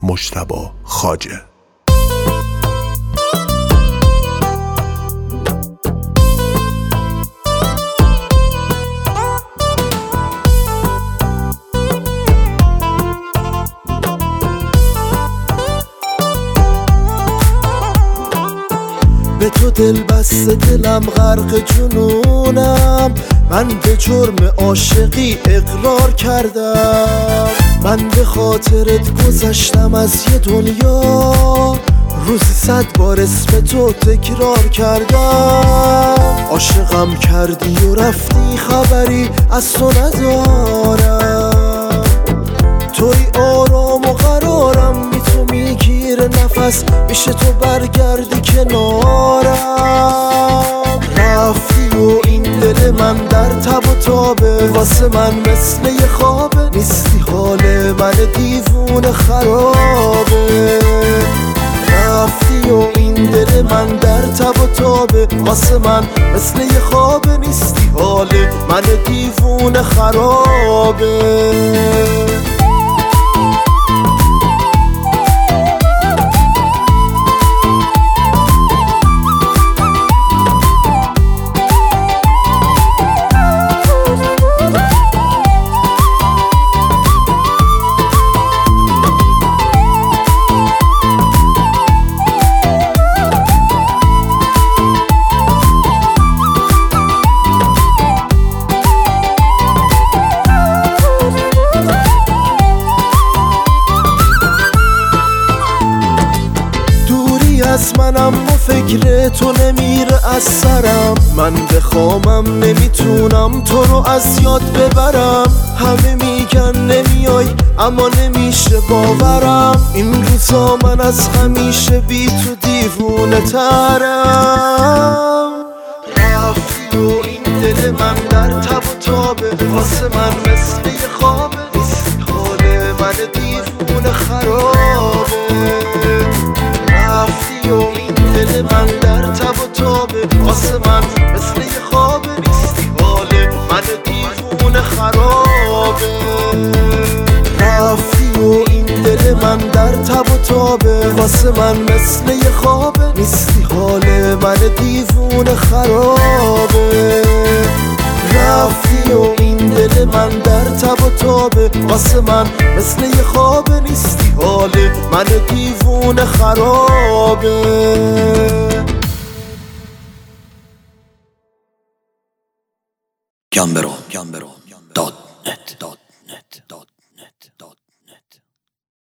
مجتبی خواجه. به تو دل بسته دلم غرق جنونم، من به جرم عاشقی اقرار کردم. من به خاطرت گذشتم از یه دنیا، روزی 100 بار اسم تو تکرار کردم. عاشقم کردی و رفتی خبری از تو ندارم. توی آرام و قرارم، بی تو میگیره نفس، میشه تو برگردی کنارم. رفتی و این دل من در تب و تابه، واسه من مثل یه خوابه، نیستی حال من دیوونه خرابه. رفتی و این دل من در تب و تابه، واسه من مثل یه خوابه، نیستی حال من دیوونه خرابه. از منم و فکر تو نمیره از سرم، من بخوامم نمیتونم تو رو از یاد ببرم. همه میگن نمیای اما نمیشه باورم، این روزا من از همیشه بی تو دیوونه ترم. رفتی و این دل من در تب و تابه، واسه من مثل یه خوابه، نیست حال من دیوونه خرابه. رفتی و این دل من در تب و تابه، واسه من مثل یه خوابه، نیستی حال من دیوونه خرابه. رفتی و این دل من در تب و تابه، واسه من مثل یه خوابه، نیستی حال من دیوونه خرابه. رفتی و این دل من در تب و تابه، واسه من مثل یه خوابه، نیستی حال من دیوونه خرابه. Gambero.net